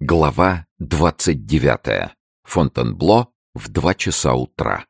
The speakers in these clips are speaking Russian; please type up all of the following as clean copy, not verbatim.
Глава 29. Фонтенбло в 2 часа утра.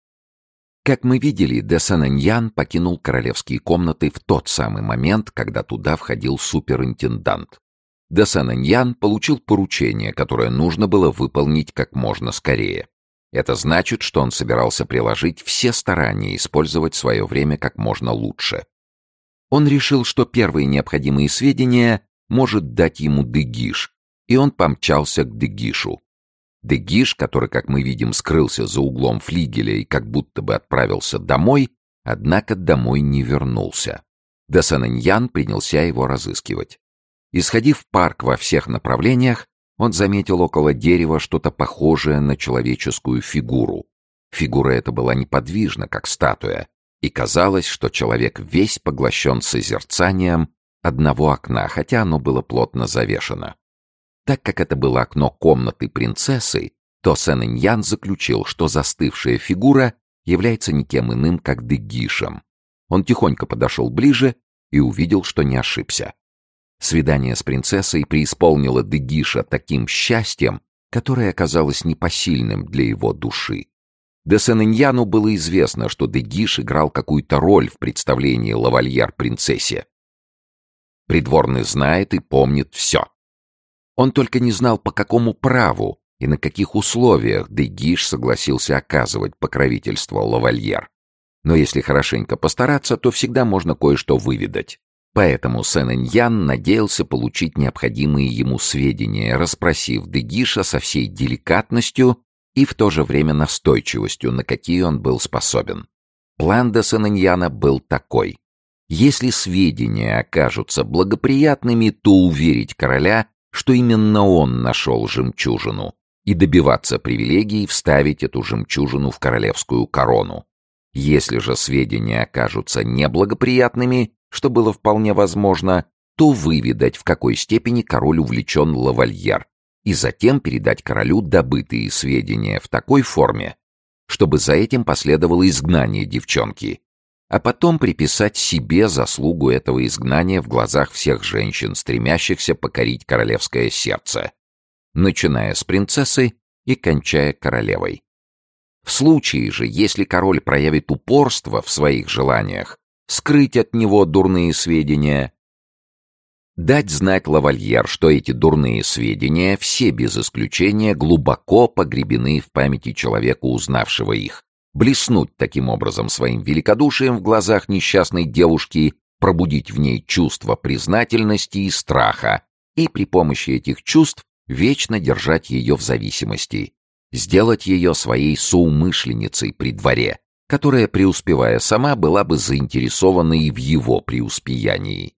Как мы видели, де Сен-Эньян покинул королевские комнаты в тот самый момент, когда туда входил суперинтендант. Де Сен-Эньян получил поручение, которое нужно было выполнить как можно скорее. Это значит, что он собирался приложить все старания использовать свое время как можно лучше. Он решил, что первые необходимые сведения может дать ему де Гиш, и он помчался к де Гишу. Де Гиш, который, как мы видим, скрылся за углом флигеля и как будто бы отправился домой, однако домой не вернулся. Де Сен-Эньян принялся его разыскивать. Исходив в парк во всех направлениях, он заметил около дерева что-то похожее на человеческую фигуру. Фигура эта была неподвижна, как статуя, и казалось, что человек весь поглощен созерцанием одного окна, хотя оно было плотно завешено. Так как это было окно комнаты принцессы, то Сен-Эньян заключил, что застывшая фигура является никем иным, как де Гишем. Он тихонько подошел ближе и увидел, что не ошибся. Свидание с принцессой преисполнило де Гиша таким счастьем, которое оказалось непосильным для его души. Де Сен-Эньяну было известно, что де Гиш играл какую-то роль в представлении лавальер принцессе. Придворный знает и помнит все. Он только не знал, по какому праву и на каких условиях де Гиш согласился оказывать покровительство лавальер. Но если хорошенько постараться, то всегда можно кое-что выведать. Поэтому Сен-Эньян надеялся получить необходимые ему сведения, расспросив де Гиша со всей деликатностью и в то же время настойчивостью, на какие он был способен. План де Сен-Эньяна был такой. Если сведения окажутся благоприятными, то уверить короля, что именно он нашел жемчужину, и добиваться привилегий вставить эту жемчужину в королевскую корону. Если же сведения окажутся неблагоприятными, что было вполне возможно, то выведать, в какой степени король увлечен лавальер, и затем передать королю добытые сведения в такой форме, чтобы за этим последовало изгнание девчонки, а потом приписать себе заслугу этого изгнания в глазах всех женщин, стремящихся покорить королевское сердце, начиная с принцессы и кончая королевой. В случае же, если король проявит упорство в своих желаниях, скрыть от него дурные сведения, дать знать лавальер, что эти дурные сведения, все без исключения, глубоко погребены в памяти человека, узнавшего их, блеснуть таким образом своим великодушием в глазах несчастной девушки, пробудить в ней чувство признательности и страха, и при помощи этих чувств вечно держать ее в зависимости, сделать ее своей соумышленницей при дворе, которая, преуспевая сама, была бы заинтересована и в его преуспеянии.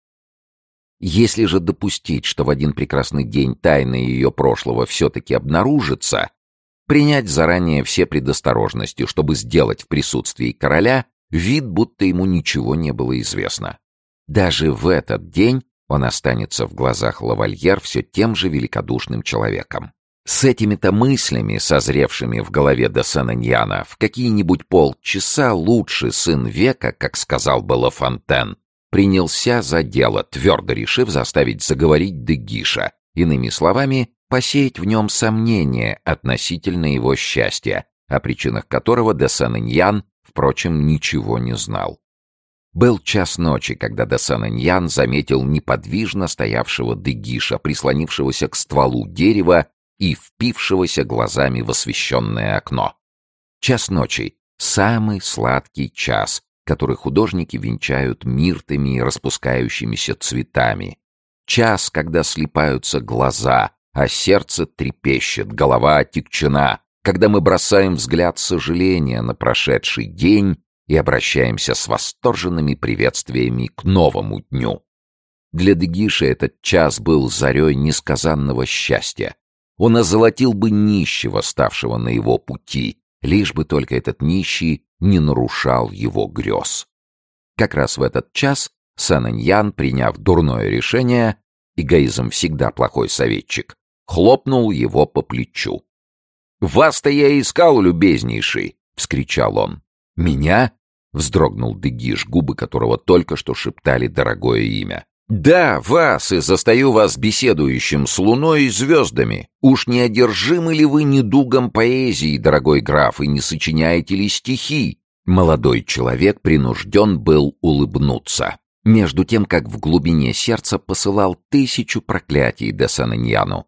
Если же допустить, что в один прекрасный день тайна ее прошлого все-таки обнаружится, принять заранее все предосторожности, чтобы сделать в присутствии короля вид, будто ему ничего не было известно. Даже в этот день он останется в глазах лавальер все тем же великодушным человеком. С этими-то мыслями, созревшими в голове де Сен-Эньяна, в какие-нибудь полчаса лучший сын века, как сказал бы Ла Фонтен, принялся за дело, твердо решив заставить заговорить де Гиша, иными словами, посеять в нем сомнения относительно его счастья, о причинах которого де Сен-Эньян, впрочем, ничего не знал. Был час ночи, когда де Сен-Эньян заметил неподвижно стоявшего де Гиша, прислонившегося к стволу дерева и впившегося глазами в освещенное окно. Час ночи — самый сладкий час, который художники венчают миртами и распускающимися цветами. Час, когда слипаются глаза, а сердце трепещет, голова отягчена, когда мы бросаем взгляд сожаления на прошедший день и обращаемся с восторженными приветствиями к новому дню. Для де Гиша этот час был зарей несказанного счастья. Он озолотил бы нищего, ставшего на его пути, лишь бы только этот нищий не нарушал его грез. Как раз в этот час Сен-Эньян, приняв дурное решение, эгоизм всегда плохой советчик, хлопнул его по плечу. «Вас-то я искал, любезнейший!» — вскричал он. «Меня?» — вздрогнул де Гиш, губы которого только что шептали дорогое имя. Да, вас, и застаю вас беседующим с луной и звездами. Уж не одержимы ли вы недугом поэзии, дорогой граф, и не сочиняете ли стихи?» Молодой человек принужден был улыбнуться, между тем, как в глубине сердца посылал 1000 проклятий де Сен-Эньяну.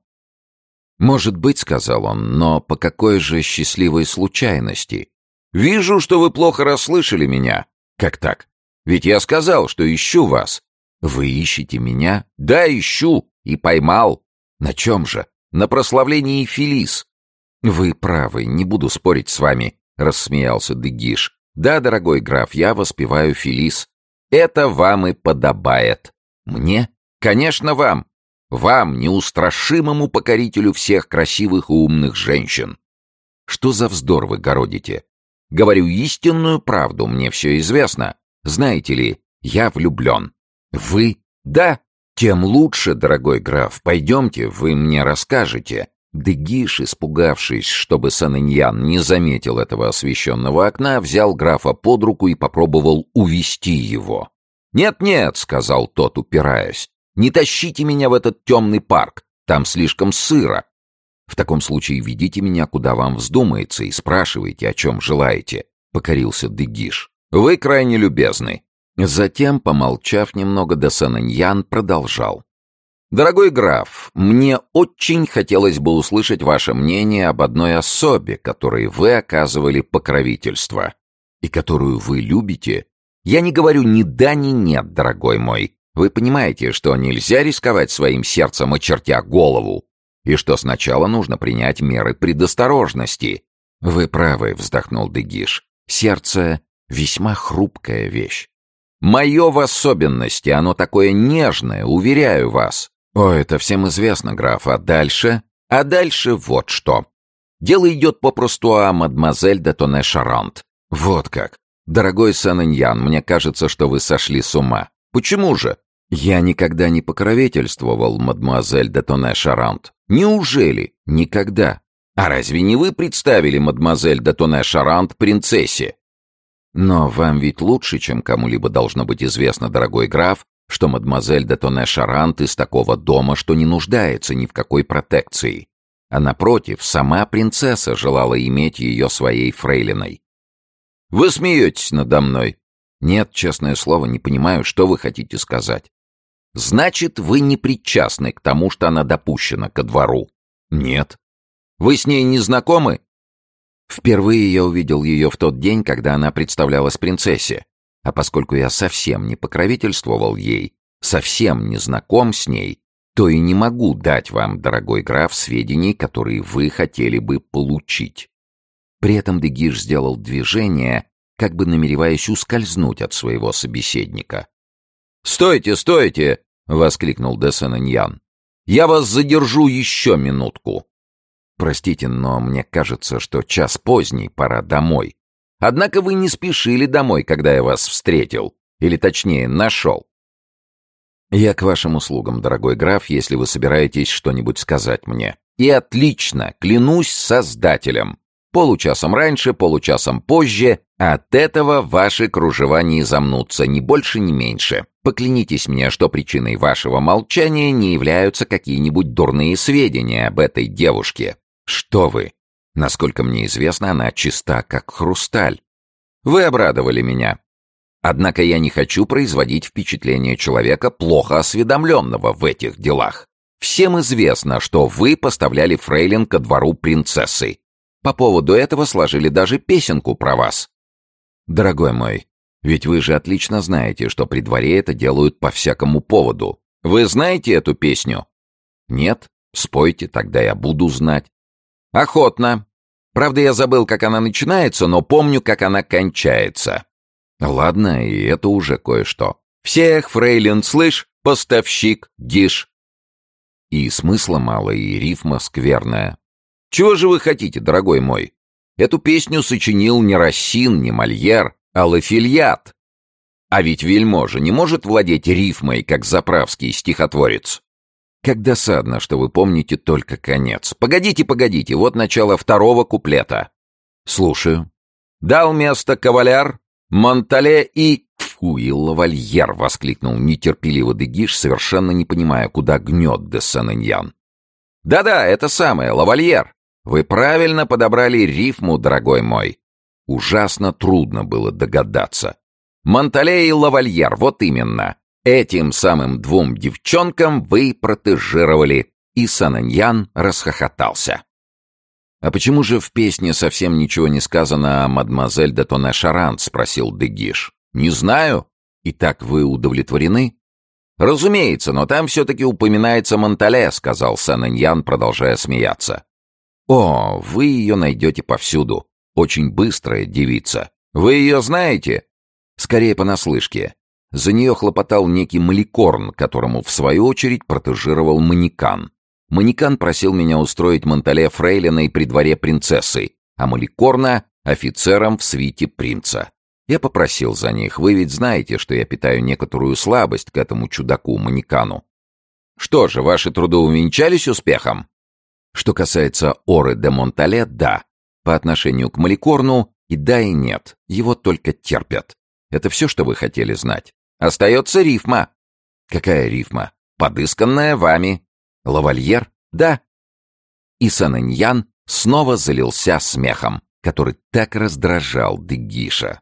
«Может быть, — сказал он, — но по какой же счастливой случайности? Вижу, что вы плохо расслышали меня. Как так? Ведь я сказал, что ищу вас. Вы ищете меня? Да, ищу. И поймал. На чем же? На прославлении Фелис. Вы правы, не буду спорить с вами, — рассмеялся де Гиш. Да, дорогой граф, я воспеваю Фелис. Это вам и подобает. Мне? Конечно, вам. Вам, неустрашимому покорителю всех красивых и умных женщин. Что за вздор вы городите? Говорю истинную правду, мне все известно. Знаете ли, я влюблен. Вы? Да. Тем лучше, дорогой граф. Пойдемте, вы мне расскажете. Де Гиш, испугавшись, чтобы Сен-Эньян не заметил этого освещенного окна, взял графа под руку и попробовал увести его. «Нет-нет», — сказал тот, упираясь, — «не тащите меня в этот темный парк, там слишком сыро. В таком случае ведите меня, куда вам вздумается, и спрашивайте, о чем желаете», — покорился де Гиш. «Вы крайне любезны». Затем, помолчав немного, де Сен-Эньян продолжал. «Дорогой граф, мне очень хотелось бы услышать ваше мнение об одной особе, которой вы оказывали покровительство, и которую вы любите. Я не говорю ни да, ни нет, дорогой мой. Вы понимаете, что нельзя рисковать своим сердцем, очертя голову, и что сначала нужно принять меры предосторожности». «Вы правы», — вздохнул де Гиш. «Сердце — весьма хрупкая вещь. Мое в особенности, оно такое нежное, уверяю вас». «О, это всем известно, граф. А дальше?» «А дальше вот что. Дело идет попросту о мадемуазель де Тоне-Шарант». «Вот как. Дорогой Сен-Эньян, мне кажется, что вы сошли с ума». «Почему же?» «Я никогда не покровительствовал мадемуазель де Тоне-Шарант». «Неужели?» «Никогда». «А разве не вы представили мадемуазель де Тоне-Шарант принцессе?» «Но вам ведь лучше, чем кому-либо должно быть известно, дорогой граф, что мадемуазель де Тоне-Шарант из такого дома, что не нуждается ни в какой протекции. А напротив, сама принцесса желала иметь ее своей фрейлиной». «Вы смеетесь надо мной?» «Нет, честное слово, не понимаю, что вы хотите сказать». «Значит, вы не причастны к тому, что она допущена ко двору?» «Нет». «Вы с ней не знакомы?» «Впервые я увидел ее в тот день, когда она представлялась принцессе. А поскольку я совсем не покровительствовал ей, совсем не знаком с ней, то и не могу дать вам, дорогой граф, сведений, которые вы хотели бы получить». При этом де Гиш сделал движение, как бы намереваясь ускользнуть от своего собеседника. «Стойте, стойте!» — воскликнул де Сен-Эньян. «Я вас задержу еще минутку». «Простите, но мне кажется, что час поздний, пора домой». «Однако вы не спешили домой, когда я вас встретил, или точнее, нашел». «Я к вашим услугам, дорогой граф, если вы собираетесь что-нибудь сказать мне». «И отлично, клянусь Создателем. Получасом раньше, получасом позже, от этого ваши кружева не изомнутся, ни больше, ни меньше. Поклянитесь мне, что причиной вашего молчания не являются какие-нибудь дурные сведения об этой девушке». «Что вы? Насколько мне известно, она чиста, как хрусталь. Вы обрадовали меня. Однако я не хочу производить впечатление человека, плохо осведомленного в этих делах. Всем известно, что вы поставляли фрейлин ко двору принцессы. По поводу этого сложили даже песенку про вас». «Дорогой мой, ведь вы же отлично знаете, что при дворе это делают по всякому поводу. Вы знаете эту песню?» «Нет? Спойте, тогда я буду знать». «Охотно. Правда, я забыл, как она начинается, но помню, как она кончается». «Ладно, и это уже кое-что. Всех фрейлин, слышь, поставщик, Гиш». И смысла мало, и рифма скверная. «Чего же вы хотите, дорогой мой? Эту песню сочинил не Рассин, не Мольер, а Лафильят. А ведь вельможа не может владеть рифмой, как заправский стихотворец». «Как досадно, что вы помните только конец. Погодите, погодите, вот начало второго куплета». «Слушаю». «Дал место каваляр, Монтале и Фу, и лавальер! — воскликнул нетерпеливо Дегиш, совершенно не понимая, куда гнет де Сен-Эньян. «Да-да, это самое, лавальер! Вы правильно подобрали рифму, дорогой мой!» Ужасно трудно было догадаться. «Монтале и лавальер, вот именно! Этим самым двум девчонкам вы протежировали!» И Сен-Эньян расхохотался. «А почему же в песне совсем ничего не сказано о мадемуазель де Тоне-Шарант?» — спросил Дегиш. «Не знаю. Итак, вы удовлетворены?» «Разумеется, но там все-таки упоминается Монтале», — сказал Сен-Эньян, продолжая смеяться. «О, вы ее найдете повсюду. Очень быстрая девица. Вы ее знаете?» «Скорее понаслышке. За нее хлопотал некий Маликорн, которому, в свою очередь, протежировал Манекан. Манекан просил меня устроить Монтале фрейлиной при дворе принцессы, а Маликорна — офицером в свите принца. Я попросил за них. Вы ведь знаете, что я питаю некоторую слабость к этому чудаку Манекану. Что же, ваши труды увенчались успехом? Что касается Оры де Монтале, да. По отношению к Маликорну и да, и нет. Его только терпят. Это все, что вы хотели знать? Остается рифма. Какая рифма? Подысканная вами. Лавальер? Да. И Сен-Эньян снова залился смехом, который так раздражал Дегиша.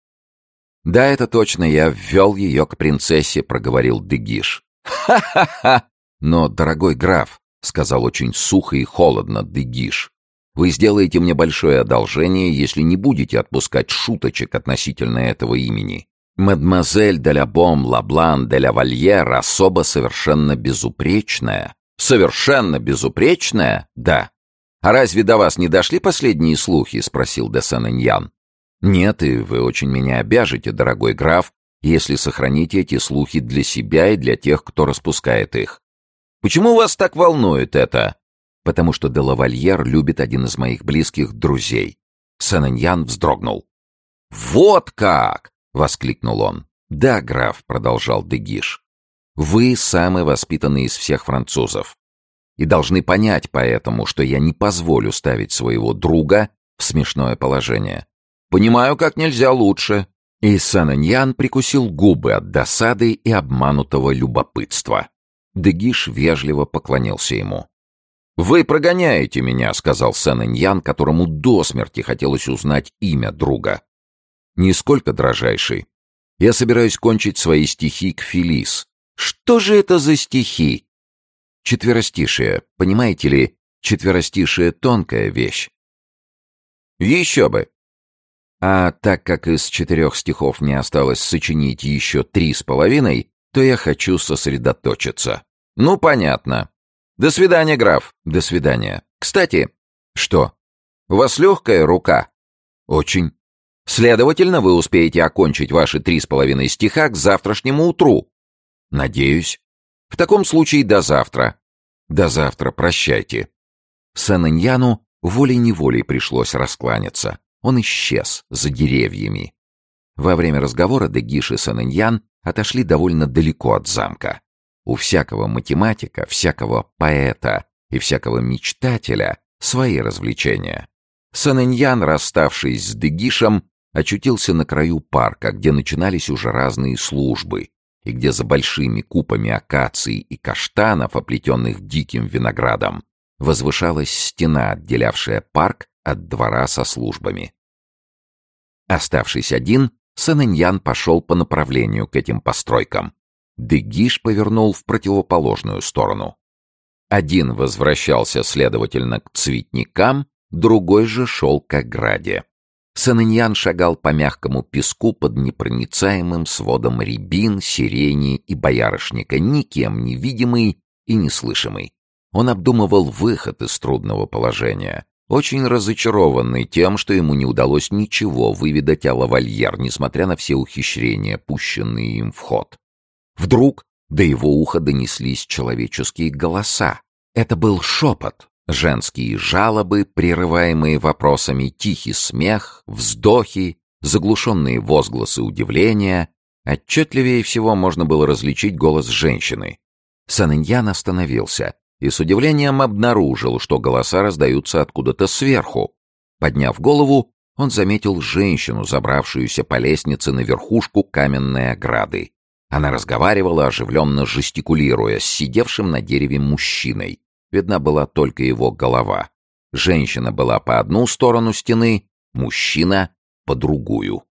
«Да, это точно, я ввел ее к принцессе», — проговорил Дегиш. «Ха-ха-ха! Но, дорогой граф», — сказал очень сухо и холодно Дегиш, «вы сделаете мне большое одолжение, если не будете отпускать шуточек относительно этого имени. Мадемуазель де ла Бом Лаблан де ла Вальер особо совершенно безупречная». «Совершенно безупречная? Да. А разве до вас не дошли последние слухи?» — спросил де Сен-Эньян. «Нет, и вы очень меня обяжете, дорогой граф, если сохраните эти слухи для себя и для тех, кто распускает их». «Почему вас так волнует это?» «Потому что де лавальер любит один из моих близких друзей». Сен-Эньян вздрогнул. «Вот как!» — воскликнул он. «Да, граф», — продолжал Дегиш. «Вы самый воспитанный из всех французов. И должны понять поэтому, что я не позволю ставить своего друга в смешное положение». «Понимаю, как нельзя лучше». И Сен-Эньян прикусил губы от досады и обманутого любопытства. Дегиш вежливо поклонился ему. «Вы прогоняете меня», — сказал Сен-Эньян, которому до смерти хотелось узнать имя друга. «Нисколько, дрожайший. Я собираюсь кончить свои стихи к Фелис». «Что же это за стихи?» «Четверостишие. Понимаете ли, четверостишие — тонкая вещь». «Еще бы». А так как из 4 стихов мне осталось сочинить еще 3,5, то я хочу сосредоточиться. Ну, понятно. До свидания, граф. До свидания. Кстати. Что? У вас легкая рука? Очень. Следовательно, вы успеете окончить ваши 3,5 стиха к завтрашнему утру. Надеюсь. В таком случае до завтра. До завтра, прощайте. Сен-Эньяну волей-неволей пришлось раскланяться. Он исчез за деревьями. Во время разговора Дегиш и Сен-Эньян отошли довольно далеко от замка. У всякого математика, всякого поэта и всякого мечтателя свои развлечения. Сен-Эньян, расставшись с Дегишем, очутился на краю парка, где начинались уже разные службы, и где за большими купами акаций и каштанов, оплетенных диким виноградом, возвышалась стена, отделявшая парк от двора со службами. Оставшись один, Сен-Эньян пошел по направлению к этим постройкам. Дегиш повернул в противоположную сторону. Один возвращался, следовательно, к цветникам, другой же шел к ограде. Сен-Эньян шагал по мягкому песку под непроницаемым сводом рябин, сирени и боярышника, никем не видимый и неслышимый. Он обдумывал выход из трудного положения, очень разочарованный тем, что ему не удалось ничего выведать о лавальер, несмотря на все ухищрения, пущенные им в ход. Вдруг до его уха донеслись человеческие голоса. Это был шепот. Женские жалобы, прерываемые вопросами, тихий смех, вздохи, заглушенные возгласы удивления. Отчетливее всего можно было различить голос женщины. Сен-Эньян остановился и с удивлением обнаружил, что голоса раздаются откуда-то сверху. Подняв голову, Он заметил женщину, забравшуюся по лестнице на верхушку каменной ограды. Она разговаривала, оживленно жестикулируя, с сидевшим на дереве мужчиной. Видна была только его голова. Женщина была по одну сторону стены, мужчина — по другую.